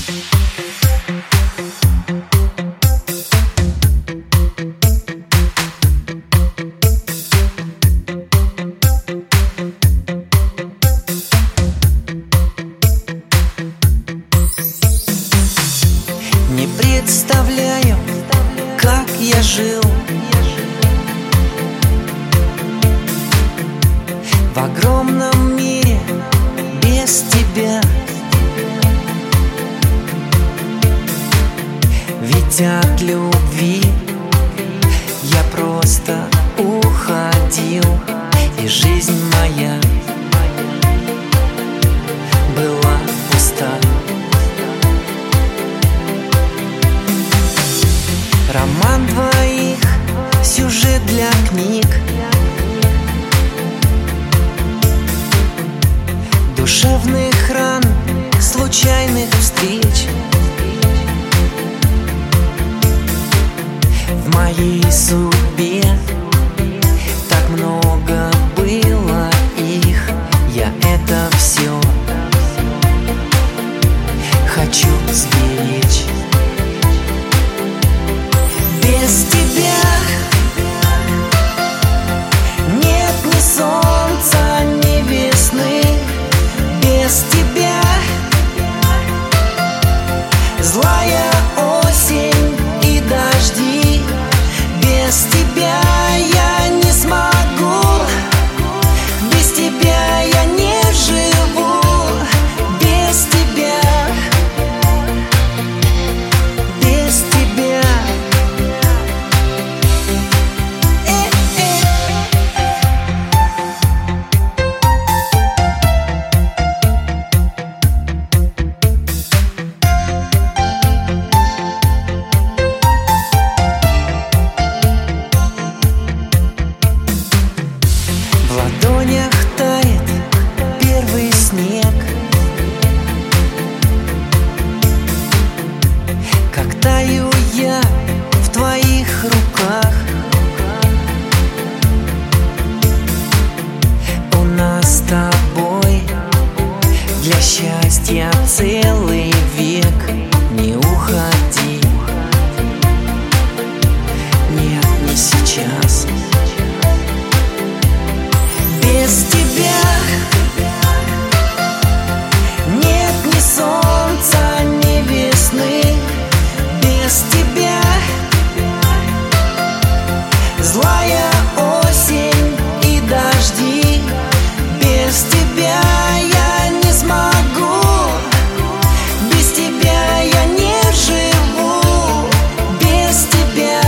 Не представляю, как я жил в огромном мире без тебя. Ведь от любви я просто уходил, и жизнь моя была пуста. Роман двоих, сюжет для книг, душевных ран, случайных встреч. В моей судьбе так много было их, я это все хочу сберечь. Без тебя нет ни солнца, ни весны. Без тебя злая осень и дожди. Без тебя я не смогу, без тебя я не живу. Без тебя, без тебя. В ладонях тает первый снег, как таю я в твоих руках. У нас с тобой для счастья целый век. Не уходи, нет, не сейчас. Без тебя нет ни солнца, ни весны. Без тебя злая осень и дожди. Без тебя я не смогу, без тебя я не живу. Без тебя,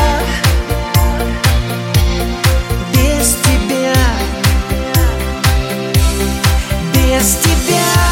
без тебя, без тебя.